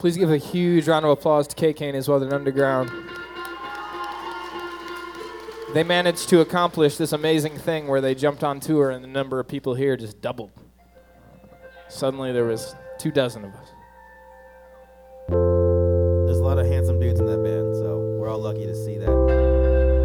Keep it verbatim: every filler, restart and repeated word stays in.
Please give a huge round of applause to K-Kane and his Weathered Underground. They managed to accomplish this amazing thing where they jumped on tour and the number of people here just doubled. Suddenly there was two dozen of us. There's a lot of handsome dudes in that band, so we're all lucky to see that.